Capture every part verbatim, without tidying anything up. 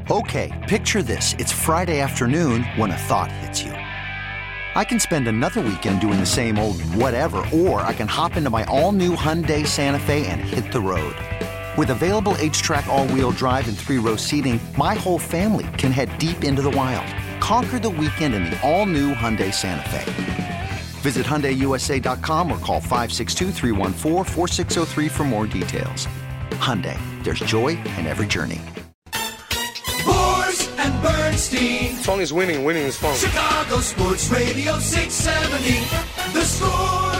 Okay, picture this. It's Friday afternoon when a thought hits you. I can spend another weekend doing the same old whatever, or I can hop into my all-new Hyundai Santa Fe and hit the road. With available H-Track all-wheel drive and three-row seating, my whole family can head deep into the wild. Conquer the weekend in the all-new Hyundai Santa Fe. Visit Hyundai U S A dot com or call five six two, three one four, four six zero three for more details. Hyundai, there's joy in every journey. Bors and Bernstein. Tony's winning. Winning is fun. Chicago Sports Radio six seventy. The Score.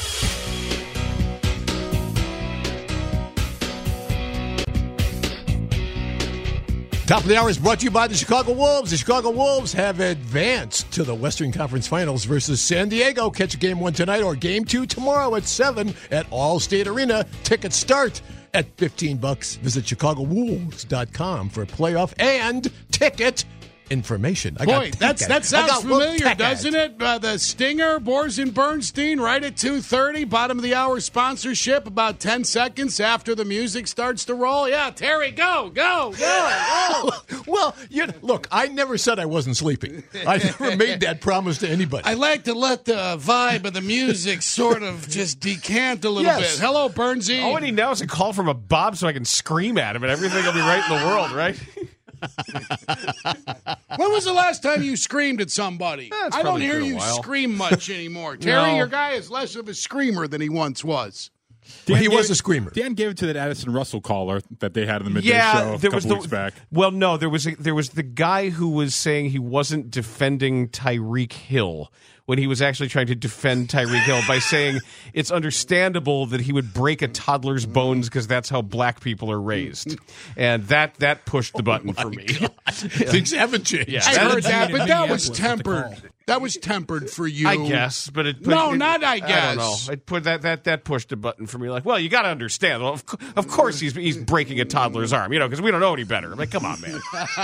Top of the hour is brought to you by the Chicago Wolves. The Chicago Wolves have advanced to the Western Conference Finals versus San Diego. Catch game one tonight or game two tomorrow at seven at Allstate Arena. Tickets start at fifteen bucks. Visit chicago wolves dot com for playoff and ticket information. I Boy, got that's, that sounds familiar, doesn't it? Uh, the Stinger, Bors and Bernstein, right at two thirty, bottom of the hour sponsorship, about ten seconds after the music starts to roll. Yeah, Terry, go, go, go, go. Well, you know, look, I never said I wasn't sleeping. I never made that promise to anybody. I like to let the vibe of the music sort of just decant a little Yes. bit. Hello, Bernsey. All I need now is a call from a Bob so I can scream at him and everything will be right in the world, right? When was the last time you screamed at somebody? Eh, it's I don't probably hear been a you while. scream much anymore. Terry, No. your guy is less of a screamer than he once was. Well, he Dan was gave- a screamer. Dan gave it to that Addison Russell caller that they had in the midday show Yeah, a there couple was the weeks back. well, no, there was a, there was the guy who was saying he wasn't defending Tyreek Hill when he was actually trying to defend Tyreek Hill by saying it's understandable that he would break a toddler's bones because that's how black people are raised, and that that pushed the button for me. Things haven't changed. Yeah, I that- heard that, but that was Minneapolis with the tempered. call. That was tempered for you. I guess, but it put, No, it, not I I don't guess. know. It put that that that pushed a button for me. Like, well, you got to understand. Well, of, co- of course he's he's breaking a toddler's arm, you know, because we don't know any better. I'm like, come on, man.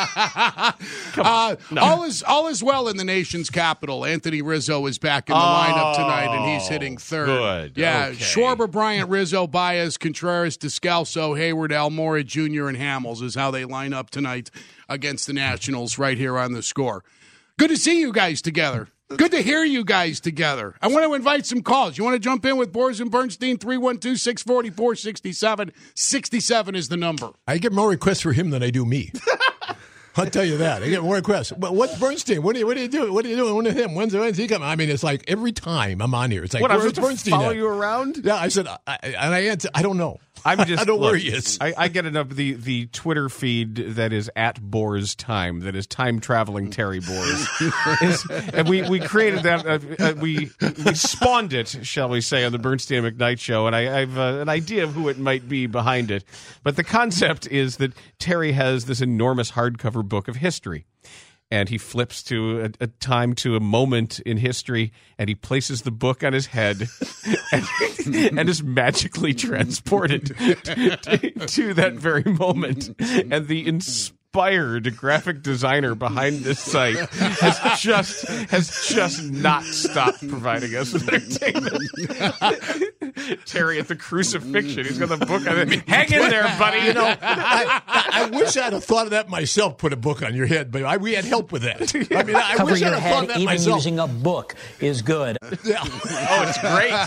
Come on. Uh, all is all is well in the nation's capital. Anthony Rizzo is back in the lineup tonight, and he's hitting third. good. Yeah, Okay. Schwarber, Bryant, Rizzo, Baez, Contreras, Descalso, Hayward, Almora Junior, and Hamels is how they line up tonight against the Nationals right here on The Score. Good to see you guys together. Good to hear you guys together. I want to invite some calls. You want to jump in with Bors and Bernstein? three one two, six four four, six seven. sixty-seven is the number. I get more requests for him than I do me. I'll tell you that. I get more requests. But what's Bernstein? What are you, what are you doing? What are you doing? When is him? When's, when's he coming? I mean, it's like every time I'm on here, it's like, What, I'm where's supposed to Bernstein follow at? you around? Yeah, I said, I, I- and I answer, I don't know. I'm just I don't know look, where he is. I, I get enough the the Twitter feed that is at Bors Time, that is time traveling Terry Bors, is, and we, we created that. Uh, uh, we we spawned it, shall we say, on the Bernstein and McKnight show, and I, I've uh, an idea of who it might be behind it. But the concept is that Terry has this enormous hardcover book of history. And he flips to a, a time, to a moment in history, and he places the book on his head and, and is magically transported to, to that very moment. And the inspired graphic designer behind this site has just has just not stopped providing us with entertainment. Terry at the crucifixion. He's got the book on it. Hang in there, buddy. You know, I, I, I wish I'd have thought of that myself, put a book on your head, but I, we had help with that. I mean, I Cover wish your I'd have thought head, of that even myself. using a book is good. Yeah. Oh, it's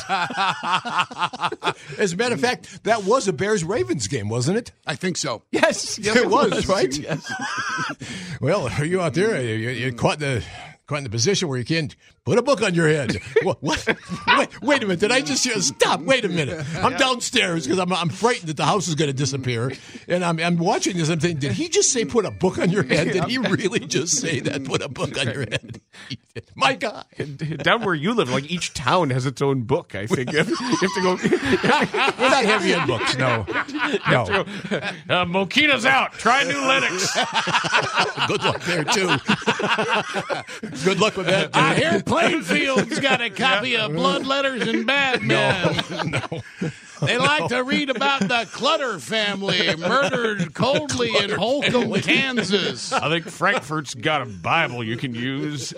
great. As a matter of fact, that was a Bears-Ravens game, wasn't it? I think so. Yes, yes it was, right? Yes. Well, are you out there? You, you, you're caught in the caught in the position where you can't put a book on your head. What? what? Wait, wait a minute. Did I just hear? Stop. Wait a minute. I'm downstairs because I'm, I'm frightened that the house is going to disappear. And I'm, I'm watching this. I'm thinking, did he just say put a book on your head? Did he really just say that? Put a book on your head. My God. Down where you live, like each town has its own book, I think. You have, you have to go. We're not heavy in books. No. No. Uh, Mokina's out. Try new Linux. Good luck there, too. Good luck with that. I hear Plainfield's got a copy of Blood Letters and Bad Men. No. They like to read about the Clutter family murdered coldly in Holcomb, Kansas. I think Frankfurt's got a Bible you can use.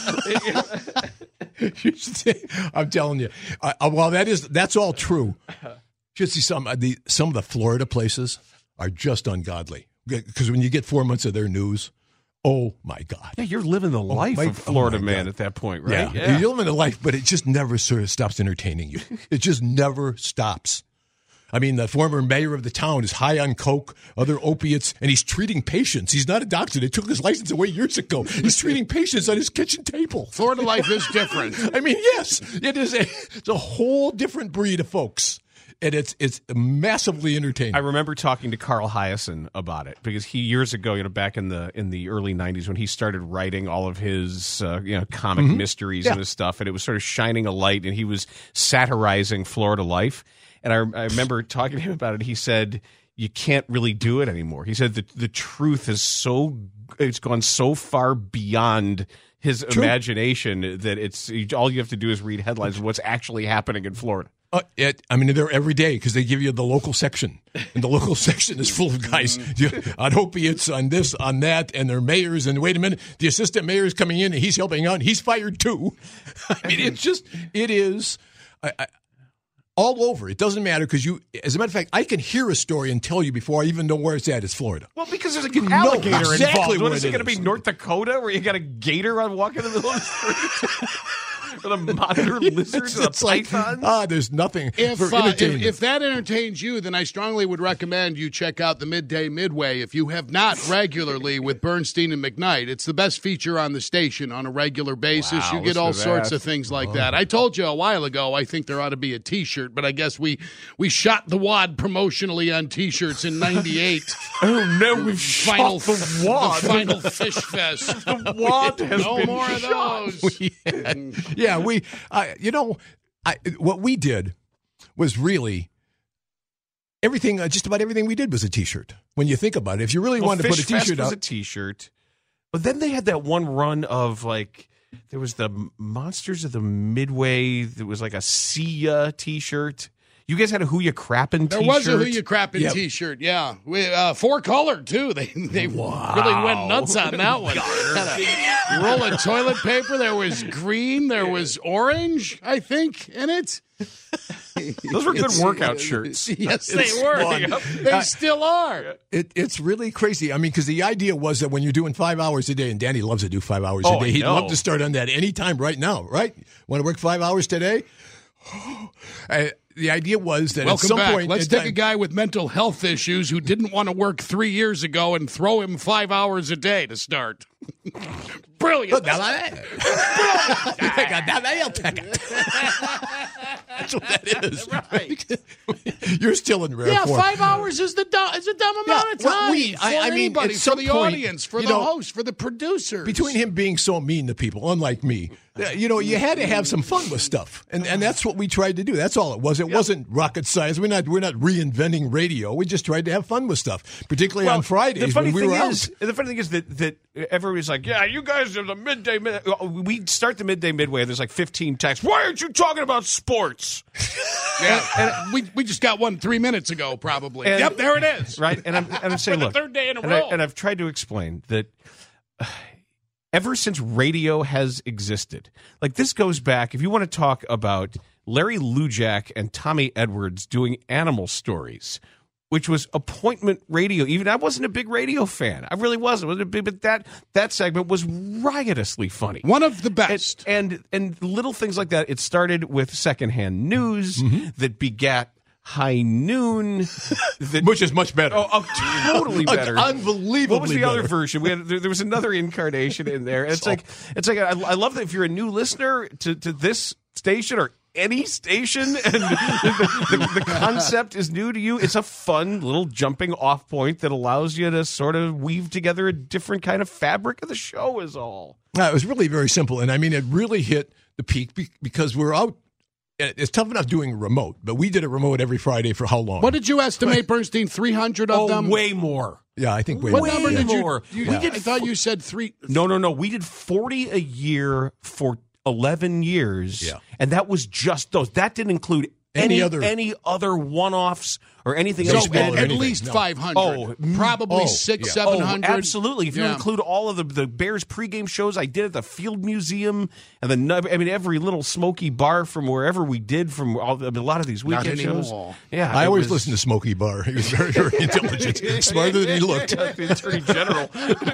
I'm telling you. Uh, uh, well, that is that's all true. Should see some of the some of the Florida places are just ungodly. because when you get four months of their news, oh my God. Yeah, you're living the life my- of Florida oh my man God. at that point, right? Yeah. You're living a life, but it just never sort of stops entertaining you. It just never stops. I mean, the former mayor of the town is high on coke, other opiates, and he's treating patients. He's not a doctor. They took his license away years ago. He's treating patients on his kitchen table. Florida life is different. I mean, yes, it is a, it's a whole different breed of folks. And it's it's massively entertaining. I remember talking to Carl Hyacin about it because he years ago, you know, back in the in the early nineties when he started writing all of his uh, you know comic Mm-hmm. mysteries Yeah. and his stuff, and it was sort of shining a light, and he was satirizing Florida life. And I, I remember talking to him about it. He said, "You can't really do it anymore." He said the the truth is so it's gone so far beyond his True. imagination that it's all you have to do is read headlines of what's actually happening in Florida. Uh, it, I mean, they're every day because they give you the local section, and the local section is full of guys you, on opiates, on this, on that, and they're mayors. And wait a minute, the assistant mayor is coming in, and he's helping out, and he's fired too. I mean, it's just, it is I, I, all over. It doesn't matter because you, as a matter of fact, I can hear a story and tell you before I even know where it's at. It's Florida. Well, because there's You an know alligator exactly involved. What what is it it going to is. be, North Dakota, where you got a gator on walking in the middle of the street? With a monitor lizard It's, and a it's like, python? ah, there's nothing If, for uh, if entertainment. if that entertains you, then I strongly would recommend you check out the Midday Midway if you have not regularly with Bernstein and McKnight. It's the best feature on the station on a regular basis. Wow, you get listen all to sorts that. of things like that. I told you a while ago I think there ought to be a T-shirt, but I guess we we shot the wad promotionally on T-shirts in ninety-eight. Oh, no, we've final shot the wad. The final fish fest. The wad has no been more of shot. those. We had- yeah, we, I, you know, I, what we did was really everything. Uh, just about everything we did was a T-shirt. When you think about it, if you really Well, wanted to put a Fish Fest T-shirt was out, a T-shirt. But then they had that one run of, like, there was the Monsters of the Midway. There was, like, a See Ya T-shirt. You guys had a Who Ya Crappin' There T-shirt. was a Who You Crappin' Yep. T-shirt, yeah. We, uh, four colored, too. They they really went nuts on that one. Had a roll of toilet paper. There was green. There was orange, I think, in it. Those were good workout shirts. Yes, they It's were. fun. They Uh, still are. it, it's really crazy. I mean, because the idea was that when you're doing five hours a day, and Danny loves to do five hours Oh, a day, I he'd know. love to start on that anytime right now, right? Want to work five hours today? Uh, the idea was that Welcome at some back. point, Let's at take a time- guy with mental health issues who didn't want to work three years ago and throw him five hours a day to start. Brilliant. That's what that is. Right. You're still in rare Yeah, form. five hours is the dumb, is a dumb amount Yeah, of well, time we- for I- I mean, anybody, at for some the point, audience, for you the know, host, for the producers. Between him being so mean to people, unlike me, uh, you know, you had to have some fun with stuff, and and that's what we tried to do. That's all it was. It wasn't rocket science. We're not we're not reinventing radio. We just tried to have fun with stuff, particularly on Fridays The funny when we thing were is, out. the funny thing is that that everybody's like, "Yeah, you guys are the midday." Mid-. We start the midday midway. There's like fifteen texts. Why aren't you talking about sports? Yeah, and we we just got one three minutes ago, probably. And- yep, there it is. Right? And I'm, and I'm saying, the look, third day in a and, I, row. and I've tried to explain that uh, ever since radio has existed, like this goes back. If you want to talk about Larry Lujak and Tommy Edwards doing animal stories, which was appointment radio. Even I wasn't a big radio fan. I really wasn't. I wasn't a big, but that that segment was riotously funny. One of the And, best. and and little things like that. It started with secondhand news Mm-hmm. that begat High Noon, that, Which is much better. oh, oh, totally It's better, unbelievably What was the better. other version? We had there, there was another incarnation in there. It's like it's like I, I love that if you're a new listener to to this station or any station and the, the, the concept is new to you, it's a fun little jumping off point that allows you to sort of weave together a different kind of fabric of the show is all. No, it was really very simple, and I mean, it really hit the peak be- because we're out. It's tough enough doing remote, but we did a remote every Friday for how long? What did you estimate, Bernstein? Three hundred of Oh, them. way more. Yeah, I think we. What Way number did you? more. you We I did thought fo- you said three. No, no, no. We did forty a year for eleven years. Yeah. And that was just those. That didn't include Any, any other any other one-offs or anything So else. Baseball at, or at anything, least no. five hundred. Oh, probably oh, six, yeah. seven Oh, hundred. absolutely. If you Yeah. include all of the, the Bears pregame shows I did at the Field Museum and the nub- I mean every little smoky bar from wherever we did from all the, a lot of these Not weekend shows. anymore. Yeah, I it always was- listen to Smokey Bar. He was very, very intelligent, smarter than he looked. Yeah, the Attorney General.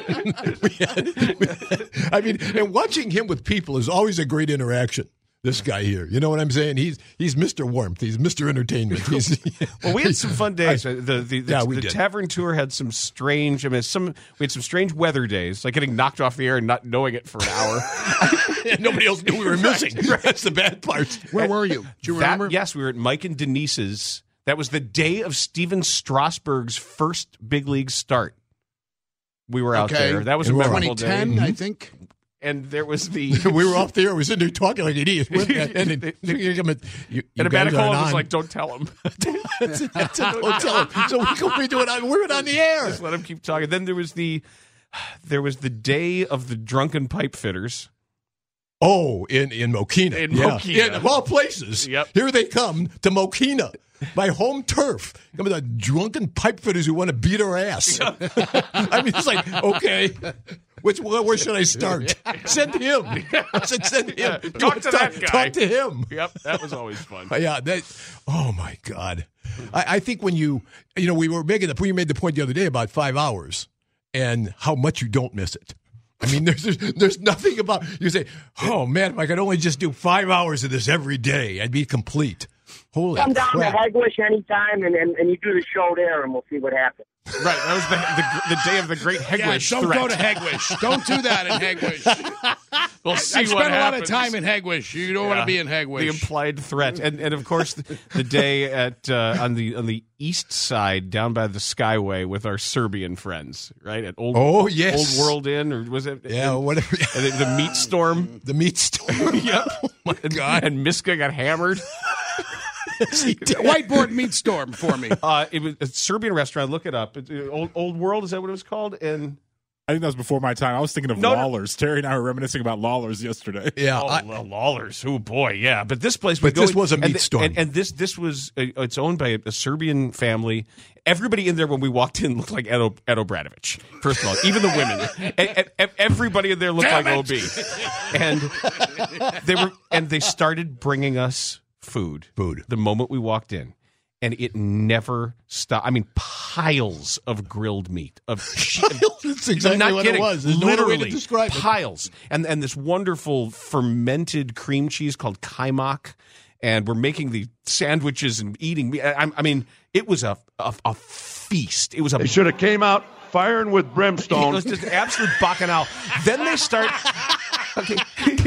I mean, and watching him with people is always a great interaction. This guy here, you know what I'm saying? He's he's Mister Warmth. He's Mister Entertainment. He's, Well, we had some fun days. the the, the, Yeah, we the did. tavern tour had some strange. I mean, some we had some strange weather days, like getting knocked off the air and not knowing it for an hour. nobody else knew we were missing. That's the bad part. Where were you? Do you That- remember? yes, we were at Mike and Denise's. That was the day of Steven Strasburg's first big league start. We were out Okay. there. That was a And we're- memorable day. twenty ten, I think. And there was the We were off there. We were sitting there talking like idiots. And, and, and, you, you and guys Amanda aren't was on. like, "Don't tell him. That's it. That's it. Don't tell him. So we can we do it on. We're on the air. Just let him keep talking." Then there was the there was the day of the drunken pipe fitters. Oh, in in Mokina. In yeah. Mokina. In, of all places. Yep. Here they come to Mokina, my home turf. Come with the drunken pipe fitters who want to beat our ass. I mean, it's like, okay, which where, where should I start? Send him. I said, send him. Talk to that guy. Talk to him. Yep, that was always fun. Uh, Yeah, that. Oh my God, I, I think when you, you know, we were making the you made the point the other day about five hours and how much you don't miss it. I mean, there's, there's there's nothing about you say, oh man, if I could only just do five hours of this every day, I'd be complete. Holy Come down crap! to Hegwish anytime, and, and and you do the show there, and we'll see what happens. Right, that was the the, the day of the great Hegwish Yeah, don't threat. go to Hegwish. Don't do that in Hegwish. We'll see I what spent a lot happens. of time in Hegwish. You don't want Yeah. to be in The Hegwish. implied threat, and and of course the, the day at uh, on the on the east side down by the Skyway with our Serbian friends, right at Old Oh, yes. Old World Inn, or was it? Yeah, and, whatever. and the, the meat storm. The meat store. Yep. Oh my God. And Miska got hammered. Whiteboard meat storm for me. Uh, it was a Serbian restaurant. Look it up. It, it- Old Old World, is that what it was called? And I think that was before my time. I was thinking of No, no. Lawler's. Terry and I were reminiscing about Lawler's yesterday. Yeah, oh, I- L- Lawler's. Oh boy, yeah. But this place, But we this go- was a and meat the- storm. and, and this this was uh, it's owned by a, a Serbian family. Everybody in there when we walked in looked like Ed, o- Ed Obradovic. First of all, even the women, and, and everybody in there looked Damn like it. O B. And they were and they started bringing us food. Food. The moment we walked in. And it never stopped. I mean, piles of grilled meat. Of That's exactly I'm not what kidding. it was. There's no other way Literally to describe it. piles, and and this wonderful fermented cream cheese called kaimak, and we're making the sandwiches and eating. meat. I, I mean, it was a, a a feast. It was a. They should have came out firing with It brimstone. was just absolute bacchanal. Then they start. Okay.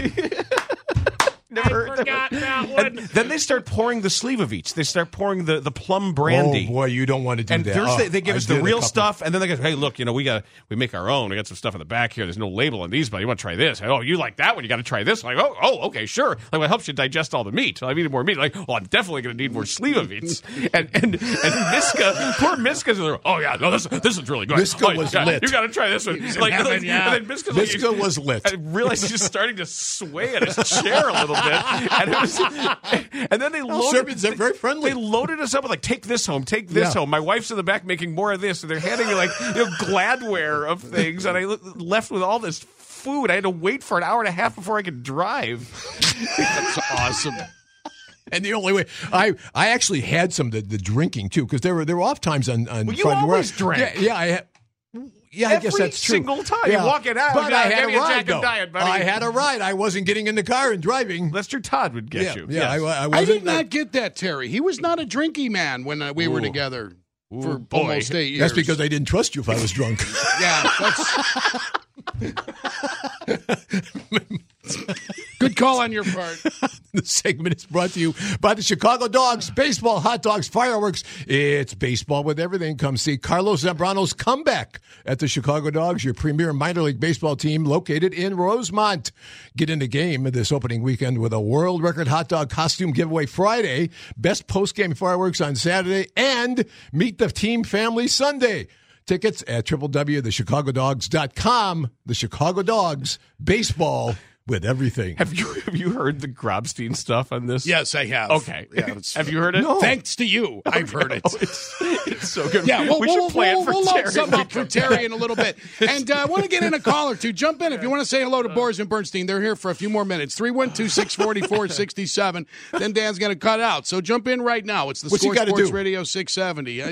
Never heard forgot that And then they start pouring the sleeve of each. They start pouring the, the plum brandy. Oh boy, you don't want to do And that. first Oh, they, they give I us did the a real couple. stuff, and then they go, "Hey, look, you know, we got we make our own. We got some stuff in the back here. There's no label on these, but you want to try this? Oh, you like that one? You got to try this." I'm like, oh, oh, okay, sure. Like, well, it helps you digest all the meat. I need more meat. Like, well, I'm definitely going to need more sleeve of eats. And and and Miska, poor Miska's like, oh yeah, no, this this is really good. Miska oh, was yeah, lit. You got to try this one. Like, heaven, and yeah. then Miska's Miska like, was lit. I realized he was starting to sway in his chair a little bit, and it was, and then they loaded. Serbians are very friendly. They loaded us up with like, take this home, take this Yeah. home. My wife's in the back making more of this, and they're handing me like you know Gladware of things, and I l- left with all this food. I had to wait for an hour and a half before I could drive. That's awesome. And the only way I I actually had some of the, the drinking too because there were there were off times on on Well, you Friday where always I- drank. Yeah, yeah, I had. Yeah, I guess Every that's true. single time. You walk it out, but yeah, I give had me a a ride Jack though. and Diet, buddy. I had a ride. I wasn't getting in the car and driving. Lester Todd would get yeah, you. yeah, Yes. I, I I wasn't. did not get that, Terry. He was not a drinky man when uh, we were Ooh. together for boy. almost eight years. That's because I didn't trust you if I was drunk. Yeah, that's good call on your part. The segment is brought to you by the Chicago Dogs, baseball, hot dogs, fireworks. It's baseball with everything. Come see Carlos Zambrano's comeback at the Chicago Dogs, your premier minor league baseball team located in Rosemont. Get in the game this opening weekend with a world record hot dog costume giveaway Friday, best post-game fireworks on Saturday, and meet the team family Sunday. Tickets at w w w dot the chicago dogs dot com. The Chicago Dogs, baseball with everything. Have you have you heard the Grobstein stuff on this? Yes, I have. Okay. Yeah, have you heard it? No. Thanks to you, I've heard it. Oh, it's, it's so good. Yeah, we'll, we we'll, should plan we'll, for we'll Terry. load some up for Terry in a little bit. And uh, I want to get in a call or two. Jump in if you want to say hello to Boris and Bernstein. They're here for a few more minutes. three one two, six four four, six seven. Then Dan's going to cut out. So jump in right now. It's the What's he Score gotta Sports do? Radio six seventy.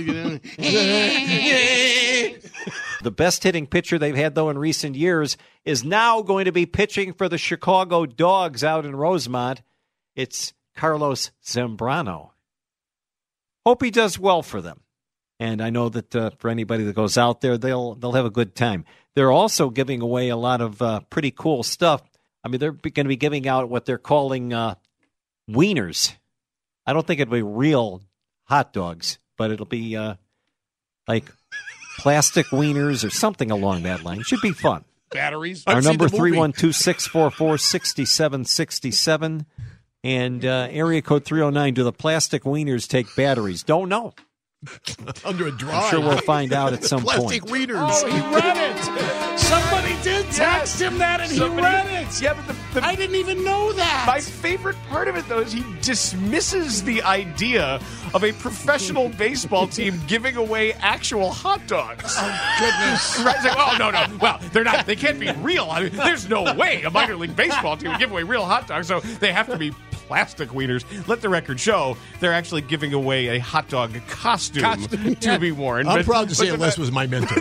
The best hitting pitcher they've had, though, in recent years is now going to be pitching for the Chicago Dogs out in Rosemont. It's Carlos Zambrano. Hope he does well for them. And I know that uh, for anybody that goes out there, they'll they'll have a good time. They're also giving away a lot of uh, pretty cool stuff. I mean, they're going to be giving out what they're calling uh, wieners. I don't think it'll be real hot dogs, but it'll be uh, like plastic wieners or something along that line. Should be fun. Batteries. Our I've seen number the three movie. one two, six four four, six seven six seven and uh, area code three oh nine. Do the plastic wieners take batteries? Don't know. Under a drive. I'm sure we'll find out at some Plastic point. wieners. Oh, he read it. Somebody did text him that, and Somebody- he read it. Yeah, but the, the, I didn't even know that. my favorite part of it, though, is he dismisses the idea of a professional baseball team giving away actual hot dogs. Oh, goodness. Right? It's like, oh, no, no. Well, they're not. They can't be real. I mean, there's no way a minor league baseball team would give away real hot dogs, so they have to be plastic wieners. Let the record show they're actually giving away a hot dog costume, Costume, to yeah. be worn. I'm But- proud to say but the- Les was my mentor.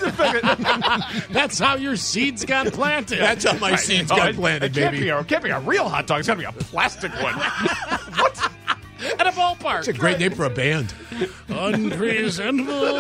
That's how your seeds got planted. That's how my seeds Oh, got it- planted, it can't baby. Be a, it can't be a real hot dog. It's got to be a plastic one. What? At a ballpark. It's a great name for a band. Unpresentable.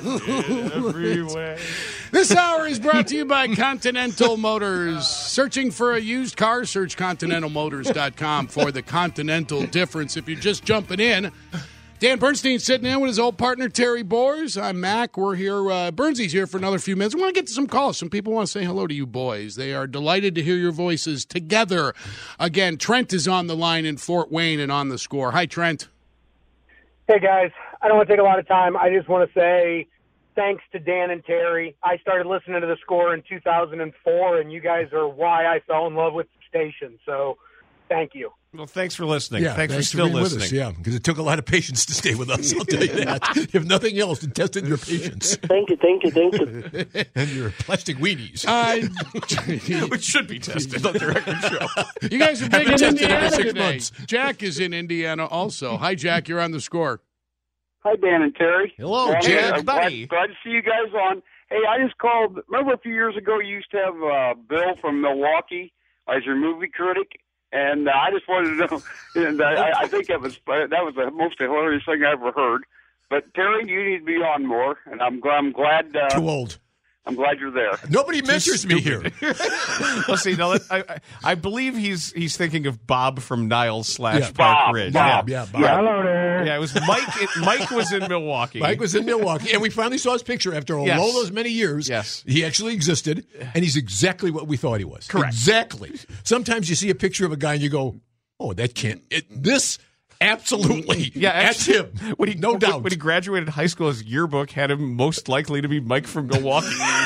Everywhere. This hour is brought to you by Continental Motors. Searching for a used car? Search continental motors dot com for the Continental difference. If you're just jumping in, Dan Bernstein sitting in with his old partner, Terry Boers. I'm Mac. We're here. Uh, Bernstein's here for another few minutes. I want to get to some calls. Some people want to say hello to you boys. They are delighted to hear your voices together. Again, Trent is on the line in Fort Wayne and on the score. Hi, Trent. Hey, guys. I don't want to take a lot of time. I just want to say thanks to Dan and Terry. I started listening to the score in two thousand four, and you guys are why I fell in love with the station. So thank you. Well, thanks for listening. Yeah, thanks, for still being listening. With us, yeah, because it took a lot of patience to stay with us. I'll tell you that. If nothing else, it tested your patience Thank you, thank you, thank you. and your plastic weenies. Uh, Which should be tested on the record show. you guys are big Haven't in tested every Indiana six today. months. Jack is in Indiana also. Hi, Jack. You're on the score. Hi, Dan and Terry. Hello, Hey, Jack, I'm buddy. Glad, glad to see you guys on. Hey, I just called. Remember a few years ago you used to have uh, Bill from Milwaukee as your movie critic? And uh, I just wanted to know, and I, I think that was that was the most hilarious thing I ever heard. But Terry, you need to be on more, and I'm glad. I'm glad. Uh, Too old. I'm glad you're there. Nobody mentors me here. Well, see, no, I, I, I believe he's he's thinking of Bob from Niles slash Yeah, Park Bob, Ridge. Bob, yeah. yeah, Bob. Hello there. Yeah, it was Mike. It, Mike was in Milwaukee. Mike was in Milwaukee, and we finally saw his picture after all Yes. those many years. Yes. He actually existed, and he's exactly what we thought he was. Correct. Exactly. Sometimes you see a picture of a guy and you go, oh, that can't. It, this, absolutely. Yeah, that's actually, him. When he, no when, doubt. When he graduated high school, his yearbook had him most likely to be Mike from Milwaukee.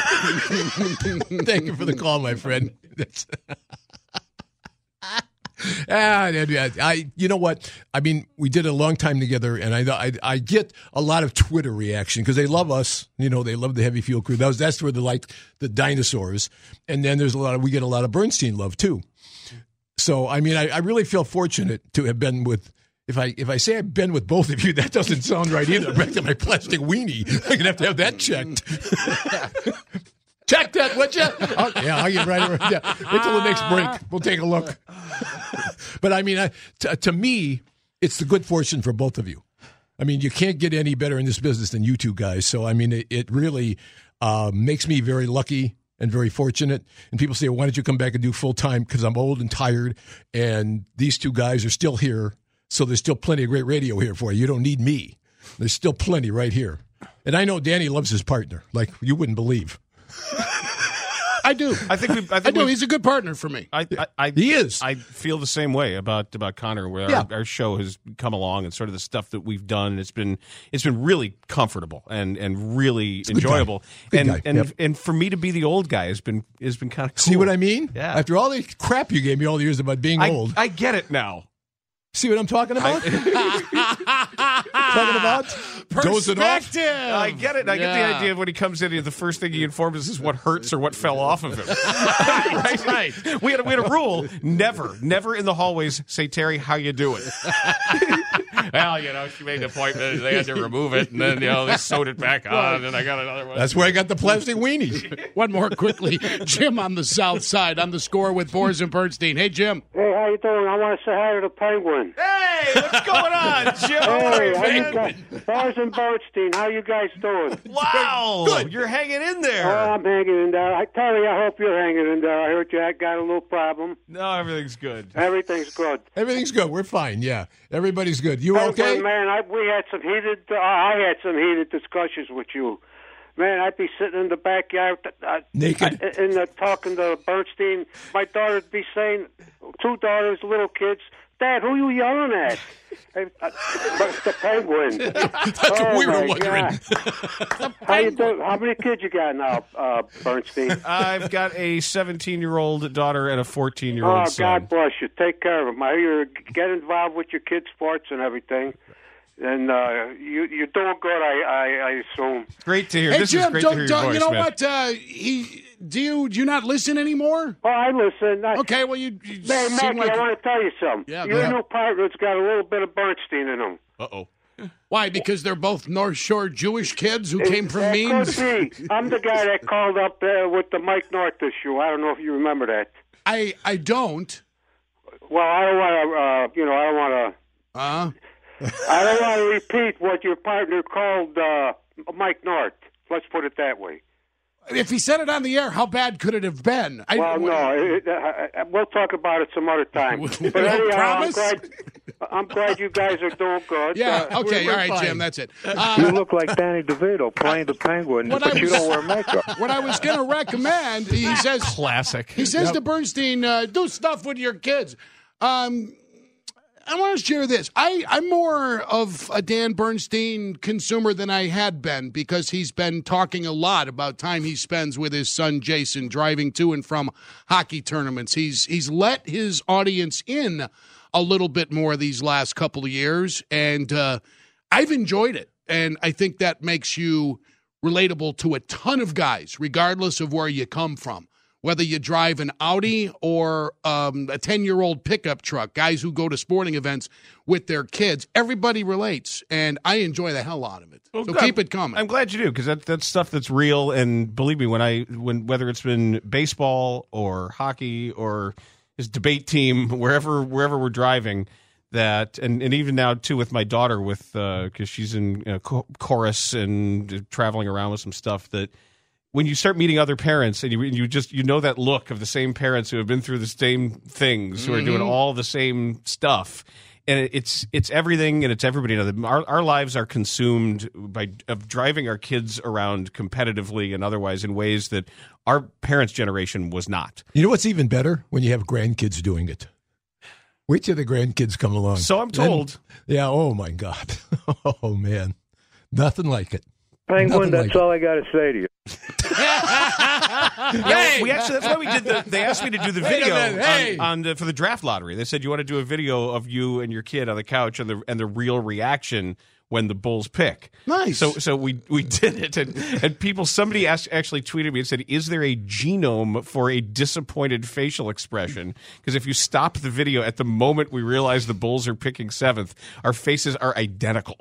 Thank you for the call, my friend. That's- Ah, yeah, I, you know what? I mean, we did it a long time together, and I, I, I get a lot of Twitter reaction because they love us. You know, they love the Heavy Fuel Crew. That was, that's where they like the dinosaurs, and then there's a lot of we get a lot of Bernstein love too. So, I mean, I, I really feel fortunate to have been with. If I if I say I've been with both of you, that doesn't sound right either. Back to my plastic weenie, I'm gonna have to have that checked. Check that, would you? Oh, yeah, I'll get right around. Yeah. Wait till the next break. We'll take a look. But I mean, I, to, to me, it's the good fortune for both of you. I mean, you can't get any better in this business than you two guys. So, I mean, it, it really uh, makes me very lucky and very fortunate. And people say, why don't you come back and do full time? Because I'm old and tired, and these two guys are still here. So there's still plenty of great radio here for you. You don't need me. There's still plenty right here. And I know Danny loves his partner like you wouldn't believe. I do. I think we. I, think I do. we've- He's a good partner for me. I, I, I, He is. I feel the same way about about Connor, where Yeah. our, our show has come along and sort of the stuff that we've done. It's been it's been really comfortable and, and really enjoyable. Good and guy. and Yep. and for me to be the old guy has been has been kind of cool. See what I mean? Yeah. After all the crap you gave me all the years about being I, old, I get it now. see what I'm talking about? talking about dozing off. Perspective. I get it. I get the Yeah. idea of when he comes in, the first thing he informs us is what hurts or what fell off of him. right, right. We had a, we had a rule: never, never in the hallways say, "Terry, how you doing?" Well, you know, she made an appointment. They had to remove it, and then you know they sewed it back on, and I got another one. That's where I got the plastic weenies. One more quickly. Jim on the south side on the score with Boris and Bernstein. Hey, Jim. Hey, how you doing? I want to say hi to the Penguin. Hey, what's going on, Jim? How are Hey, you, how you man? guys? Boris and Bernstein, how you guys doing? Wow, Good. You're hanging in Oh, there. I'm hanging in there. I tell you, I hope you're hanging in there. I heard you had got a little problem. No, everything's good. Everything's good. Everything's good. We're fine. Yeah, everybody's good. You Hey, okay? man, I, we had some heated. Uh, I had some heated discussions with you. Man, I'd be sitting in the backyard, uh, Naked? uh, in the, talking to Bernstein. My daughter'd be saying, two daughters, little kids, Dad, who you yelling at? Hey, uh, but it's the Penguin. That's oh, what we were my wondering. God. How you doing? How many kids you got now, uh, Bernstein? I've got a seventeen-year-old daughter and a fourteen-year-old Oh, son. God bless you. Take care of them. I hear you get involved with your kids' sports and everything. And uh, you, you're doing good, I, I, I assume. Great to hear. Hey, this Jim, is great don't, to hear your don't- voice, you know man. what? Uh, he, do you do you not listen anymore? Oh, I listen. I, Okay, well, you, you Hey, seem Mackie, like... I want to tell you something. Yeah, go Your ahead. new partner's got a little bit of Bernstein in him. Uh-oh. Why? Because they're both North Shore Jewish kids who came from That means? could be. I'm the guy that called up there with the Mike North issue. I don't know if you remember that. I, I don't. Well, I don't want to, uh, you know, I don't want to... Uh, I don't want to repeat what your partner called uh, Mike North. Let's put it that way. if he said it on the air, how bad could it have been? I, Well, no, it, uh, we'll talk about it some other time. But You anyhow, I'm promise? glad, I'm glad you guys are doing good. Yeah, Uh, okay, we're- all we're right, fine. Jim, that's it. You Uh, look like Danny DeVito playing the Penguin, What but I you was- don't wear makeup. what I was going to recommend, he says, Classic. he says to Bernstein, uh, do stuff with your kids. Um, I want to share this. I, I'm more of a Dan Bernstein consumer than I had been because he's been talking a lot about time he spends with his son Jason driving to and from hockey tournaments. He's he's let his audience in a little bit more these last couple of years, and uh, I've enjoyed it. And I think that makes you relatable to a ton of guys, regardless of where you come from. Whether you drive an Audi or um, a ten-year-old pickup truck, guys who go to sporting events with their kids, everybody relates, and I enjoy the hell out of it. Well, so good. keep it coming. I'm glad you do because that, that's stuff that's real. And believe me, when I when whether it's been baseball or hockey or his debate team, wherever wherever we're driving, that and, and even now too with my daughter with because uh, she's in you know, cho- chorus and traveling around with some stuff that. When you start meeting other parents and you you just you know that look of the same parents who have been through the same things, who are doing Mhm. all the same stuff, and it, it's it's everything and it's everybody. You know, our our lives are consumed by of driving our kids around competitively and otherwise in ways that our parents' generation was not. You know what's even better? When you have grandkids doing it. Wait till the grandkids come along. So I'm Then- told. yeah, oh my God. Oh, man. Nothing like it. Penguin, Nothing that's like it. all I got to say to you. Yeah, we actually that's why we did the. They asked me to do the Wait a video minute, hey! on, on the, for the draft lottery. They said you want to do a video of you and your kid on the couch and the and the real reaction when the Bulls pick. Nice. So so we we did it and, and people somebody asked, actually tweeted me and said, "Is there a genome for a disappointed facial expression?" Because if you stop the video at the moment we realize the Bulls are picking seventh, our faces are identical.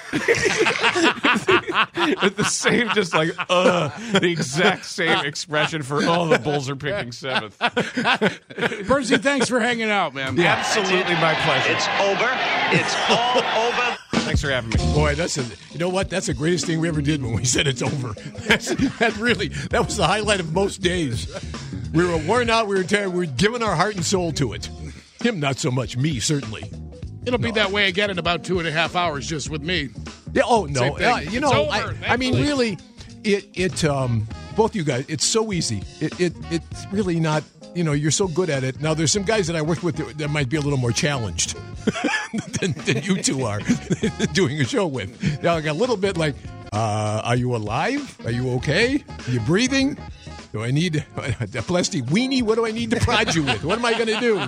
With the same, just like, uh, the exact same expression for, oh, the Bulls are picking seventh. Bernstein, thanks for hanging out, man. Absolutely my pleasure. It's over. It's all over. Thanks for having me. Boy, that's a, you know what? That's the greatest thing we ever did when we said it's over. That's, that really, that was the highlight of most days. We were worn out. We were tired. We were giving our heart and soul to it. Him, not so much. Me, certainly. It'll be that way again in about two and a half hours just with me. Yeah. Oh no. Same thing. Uh, you know, It's over, I, I mean, thankfully. really, It it um both you guys. It's so easy. It it it's really not. You know, you're so good at it. Now, there's some guys that I work with that, that might be a little more challenged than, than you two are doing a show with. Now, like a little bit like, uh, are you alive? Are you okay? Are you breathing? Do I need a plastic weenie? What do I need to prod you with? What am I going to do?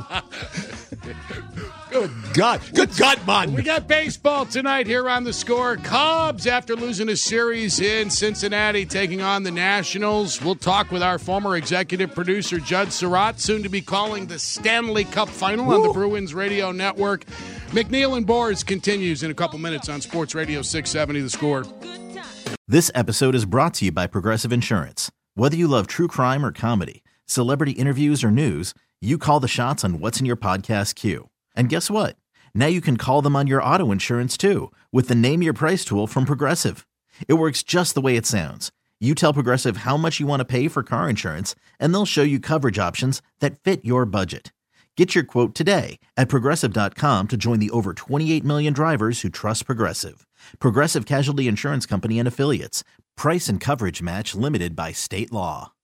Good God. Good God, man. We got baseball tonight here on The Score. Cubs, after losing a series in Cincinnati, taking on the Nationals. We'll talk with our former executive producer, Judd Surratt, soon to be calling the Stanley Cup Final Woo. on the Bruins Radio Network. McNeil and Boers continues in a couple minutes on Sports Radio six seventy The Score. This episode is brought to you by Progressive Insurance. Whether you love true crime or comedy, celebrity interviews or news, you call the shots on what's in your podcast queue. And guess what? Now you can call them on your auto insurance too with the Name Your Price tool from Progressive. It works just the way it sounds. You tell Progressive how much you want to pay for car insurance, and they'll show you coverage options that fit your budget. Get your quote today at Progressive dot com to join the over twenty-eight million drivers who trust Progressive. Progressive Casualty Insurance Company and Affiliates. Price and coverage match limited by state law.